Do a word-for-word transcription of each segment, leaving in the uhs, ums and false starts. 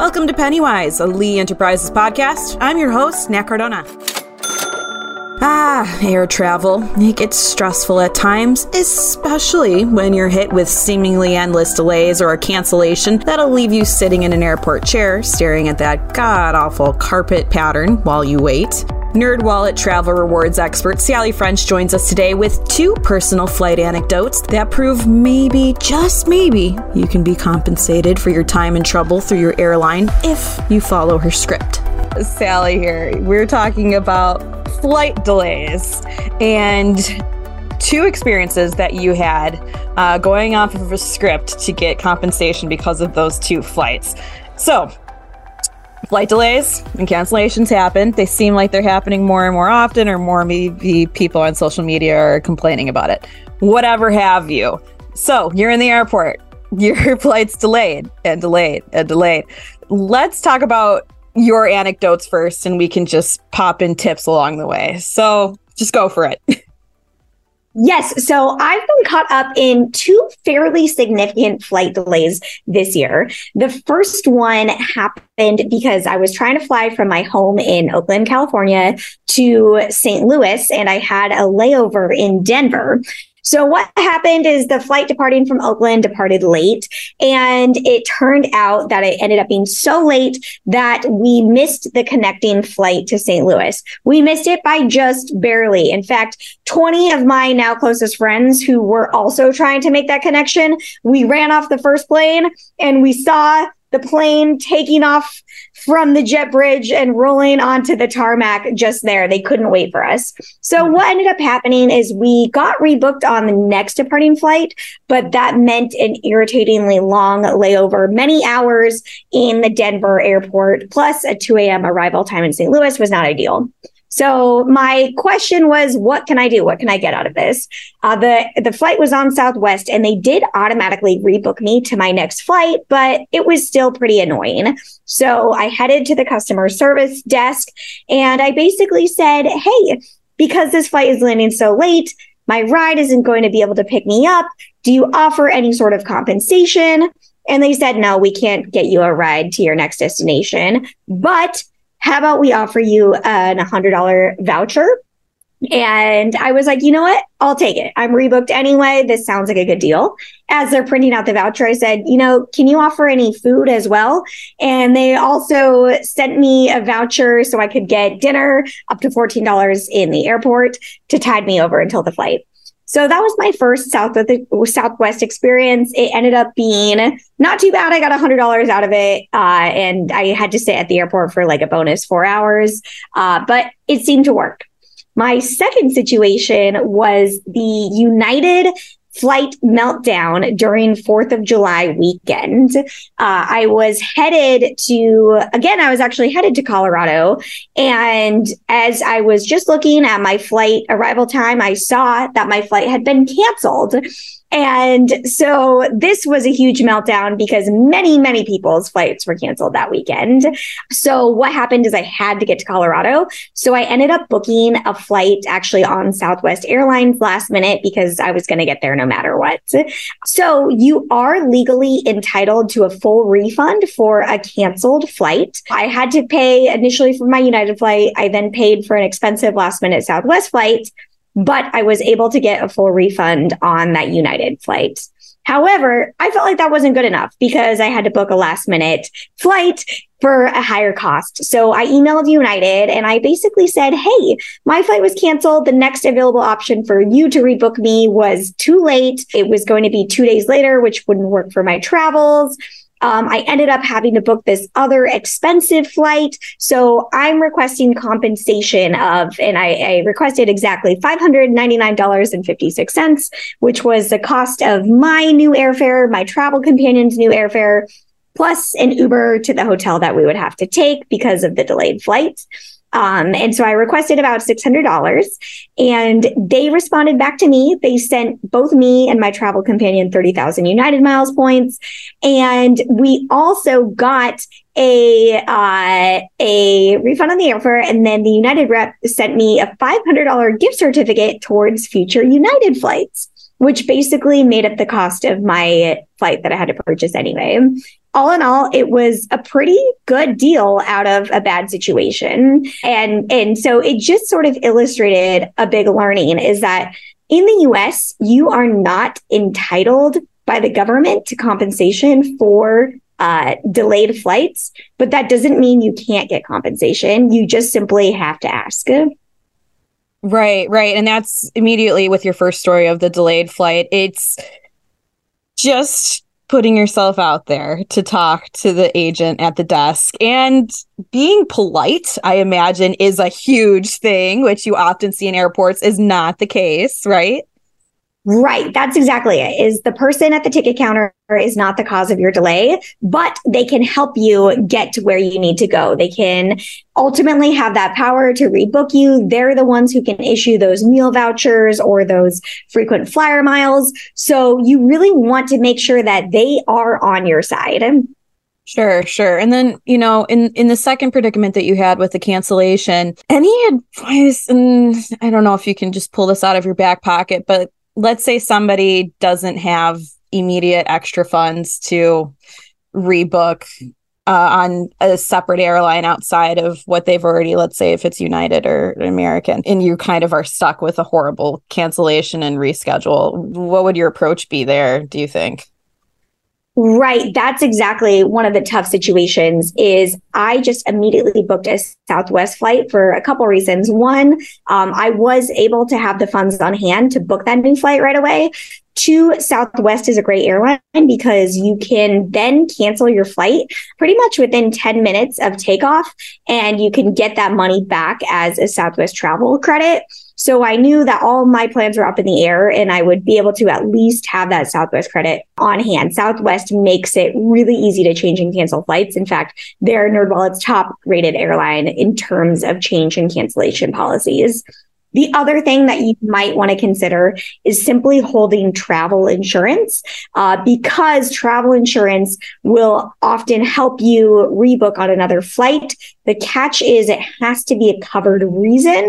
Welcome to Pennywise, a Lee Enterprises podcast. I'm your host, Nat Cardona. Ah, air travel. It gets stressful at times, especially when you're hit with seemingly endless delays or a cancellation that'll leave you sitting in an airport chair staring at that god-awful carpet pattern while you wait. NerdWallet travel rewards expert Sally French joins us today with two personal flight anecdotes that prove maybe, just maybe, you can be compensated for your time and trouble through your airline if you follow her script. Sally here. We're talking about flight delays and two experiences that you had uh, going off of a script to get compensation because of those two flights. So, flight delays and cancellations happen. They seem like they're happening more and more often, or more maybe people on social media are complaining about it. Whatever have you. So, you're in the airport. Your flight's delayed and delayed and delayed. Let's talk about your anecdotes first, and we can just pop in tips along the way. So just go for it. Yes. So I've been caught up in two fairly significant flight delays this year. The first one happened because I was trying to fly from my home in Oakland, California to Saint Louis, and I had a layover in Denver. So what happened is the flight departing from Oakland departed late, and it turned out that it ended up being so late that we missed the connecting flight to Saint Louis. We missed it by just barely. In fact, twenty of my now closest friends who were also trying to make that connection, we ran off the first plane and we saw the plane taking off from the jet bridge and rolling onto the tarmac just there. They couldn't wait for us. So what ended up happening is we got rebooked on the next departing flight, but that meant an irritatingly long layover, many hours in the Denver airport, plus a two a.m. arrival time in Saint Louis was not ideal. So my question was, what can I do? What can I get out of this? Uh, the, the flight was on Southwest, and they did automatically rebook me to my next flight, but it was still pretty annoying. So I headed to the customer service desk, and I basically said, hey, because this flight is landing so late, my ride isn't going to be able to pick me up. Do you offer any sort of compensation? And they said, no, we can't get you a ride to your next destination, but how about we offer you an one hundred dollars voucher? And I was like, you know what? I'll take it. I'm rebooked anyway. This sounds like a good deal. As they're printing out the voucher, I said, you know, can you offer any food as well? And they also sent me a voucher so I could get dinner up to fourteen dollars in the airport to tide me over until the flight. So that was my first South Southwest experience. It ended up being not too bad. I got one hundred dollars out of it, uh, and I had to stay at the airport for like a bonus four hours, uh, but it seemed to work. My second situation was the United flight meltdown during fourth of July weekend. Uh, I was headed to, again, I was actually headed to Colorado. And as I was just looking at my flight arrival time, I saw that my flight had been canceled. And so this was a huge meltdown because many, many people's flights were canceled that weekend. So what happened is I had to get to Colorado. So I ended up booking a flight actually on Southwest Airlines last minute because I was going to get there no matter what. So you are legally entitled to a full refund for a canceled flight. I had to pay initially for my United flight. I then paid for an expensive last minute Southwest flight, but I was able to get a full refund on that United flight. However, I felt like that wasn't good enough because I had to book a last minute flight for a higher cost. So I emailed United and I basically said, hey, my flight was canceled. The next available option for you to rebook me was too late. It was going to be two days later, which wouldn't work for my travels. Um, I ended up having to book this other expensive flight. So I'm requesting compensation of, and I, I requested exactly five hundred ninety-nine dollars and fifty-six cents, which was the cost of my new airfare, my travel companion's new airfare, plus an Uber to the hotel that we would have to take because of the delayed flight. Um, and so I requested about six hundred dollars and they responded back to me. They sent both me and my travel companion thirty thousand United Miles points. And we also got a, uh, a refund on the airfare. And then the United rep sent me a five hundred dollars gift certificate towards future United flights. which basically made up the cost of my flight that I had to purchase anyway. All in all, it was a pretty good deal out of a bad situation. And, and so it just sort of illustrated a big learning is that in the U S, you are not entitled by the government to compensation for uh, delayed flights, but that doesn't mean you can't get compensation. You just simply have to ask. Right, right. And that's immediately with your first story of the delayed flight. It's just putting yourself out there to talk to the agent at the desk, and being polite, I imagine, is a huge thing, which you often see in airports is not the case, right? Right. That's exactly it. Is the person at the ticket counter is not the cause of your delay, but they can help you get to where you need to go. They can ultimately have that power to rebook you. They're the ones who can issue those meal vouchers or those frequent flyer miles. So you really want to make sure that they are on your side. Sure, sure. And then, you know, in, in the second predicament that you had with the cancellation, any advice, and I don't know if you can just pull this out of your back pocket, but let's say somebody doesn't have immediate extra funds to rebook uh, on a separate airline outside of what they've already, let's say if it's United or American, and you kind of are stuck with a horrible cancellation and reschedule. What would your approach be there, do you think? Right. That's exactly one of the tough situations is I just immediately booked a Southwest flight for a couple reasons. One, um, I was able to have the funds on hand to book that new flight right away. Two, Southwest is a great airline because you can then cancel your flight pretty much within ten minutes of takeoff, and you can get that money back as a Southwest travel credit. So I knew that all my plans were up in the air and I would be able to at least have that Southwest credit on hand. Southwest makes it really easy to change and cancel flights. In fact, they're NerdWallet's top rated airline in terms of change and cancellation policies. The other thing that you might want to consider is simply holding travel insurance, uh, because travel insurance will often help you rebook on another flight. The catch is it has to be a covered reason.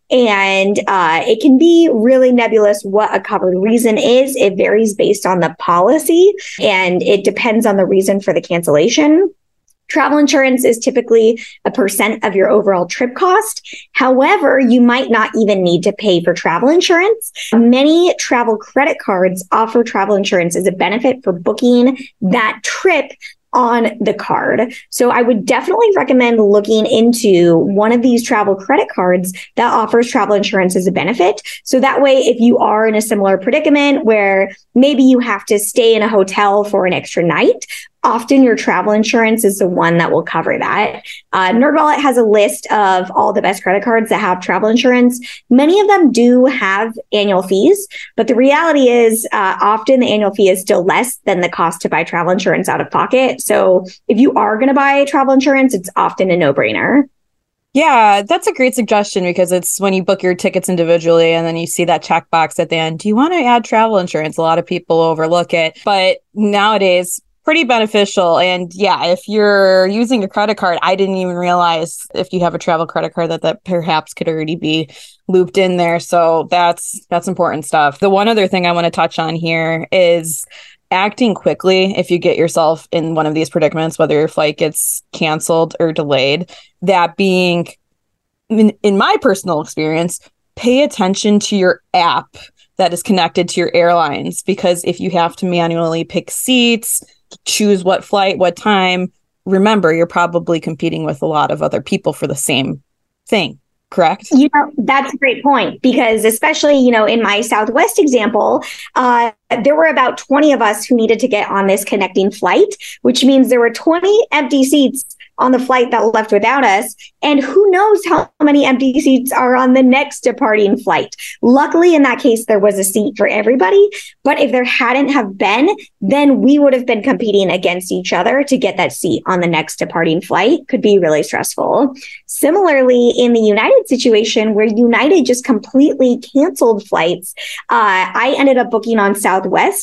And uh, it can be really nebulous what a covered reason is. It varies based on the policy and it depends on the reason for the cancellation. Travel insurance is typically a percent of your overall trip cost. However, you might not even need to pay for travel insurance. Many travel credit cards offer travel insurance as a benefit for booking that trip on the card. So I would definitely recommend looking into one of these travel credit cards that offers travel insurance as a benefit. So that way, if you are in a similar predicament where maybe you have to stay in a hotel for an extra night, often your travel insurance is the one that will cover that. Uh, NerdWallet has a list of all the best credit cards that have travel insurance. Many of them do have annual fees, but the reality is uh, often the annual fee is still less than the cost to buy travel insurance out of pocket. So if you are going to buy travel insurance, it's often a no-brainer. Yeah, that's a great suggestion because it's when you book your tickets individually and then you see that checkbox at the end. Do you want to add travel insurance? A lot of people overlook it, but nowadays, pretty beneficial. And yeah, if you're using a credit card, I didn't even realize if you have a travel credit card that that perhaps could already be looped in there. So that's that's important stuff. The one other thing I want to touch on here is acting quickly if you get yourself in one of these predicaments, whether your flight gets canceled or delayed. That being, in, in my personal experience, pay attention to your app that is connected to your airlines, because if you have to manually pick seats, choose what flight, what time, remember, you're probably competing with a lot of other people for the same thing, correct? You know, that's a great point because especially, you know, in my Southwest example, uh, there were about twenty of us who needed to get on this connecting flight, which means there were twenty empty seats on the flight that left without us. And who knows how many empty seats are on the next departing flight. Luckily, in that case, there was a seat for everybody. But if there hadn't have been, then we would have been competing against each other to get that seat on the next departing flight. Could be really stressful. Similarly, in the United situation where United just completely canceled flights, uh, I ended up booking on Southwest.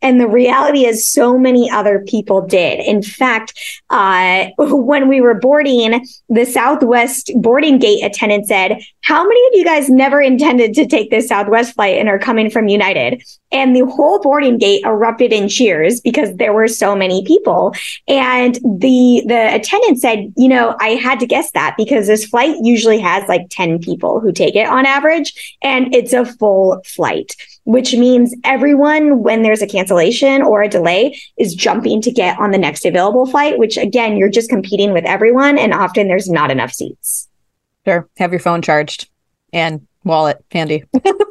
And the reality is so many other people did. In fact, uh, when we were boarding, the Southwest boarding gate attendant said, how many of you guys never intended to take this Southwest flight and are coming from United? And the whole boarding gate erupted in cheers because there were so many people. And the the attendant said, you know, I had to guess that because this flight usually has like ten people who take it on average, and it's a full flight, which means everyone, when there's a cancellation or a delay, is jumping to get on the next available flight, which again, you're just competing with everyone, and often there's not enough seats. Sure. Have your phone charged and wallet handy.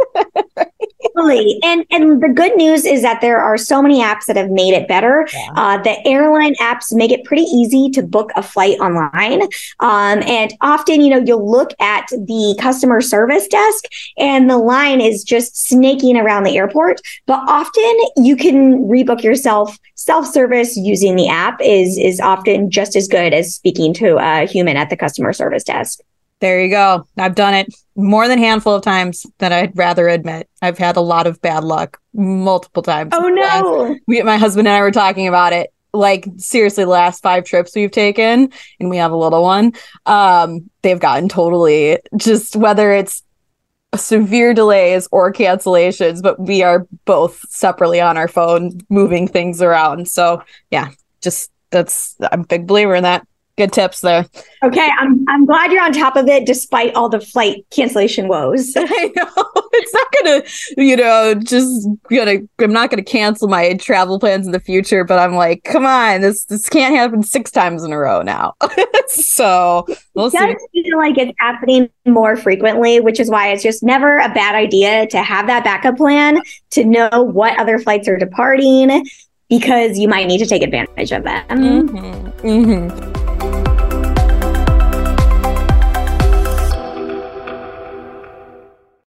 Totally. And and the good news is that there are so many apps that have made it better. Yeah. Uh, the airline apps make it pretty easy to book a flight online. Um, and often, you know, you'll look at the customer service desk and the line is just snaking around the airport. But often you can rebook yourself. Self-service using the app is is often just as good as speaking to a human at the customer service desk. There you go. I've done it more than a handful of times than I'd rather admit. I've had a lot of bad luck multiple times. Oh, no. We, my husband and I were talking about it. Like, seriously, the last five trips we've taken, and we have a little one, um, they've gotten totally just whether it's severe delays or cancellations, but we are both separately on our phone moving things around. So, yeah, just that's I'm a big believer in that. Good tips there. Okay, I'm I'm glad you're on top of it despite all the flight cancellation woes. I know. It's not gonna, you know, just gonna I'm not gonna cancel my travel plans in the future, but I'm like, come on, this this can't happen six times in a row now. So we'll it does see. feel like it's happening more frequently, which is why it's just never a bad idea to have that backup plan to know what other flights are departing, because you might need to take advantage of them. Mm-hmm. Mm-hmm.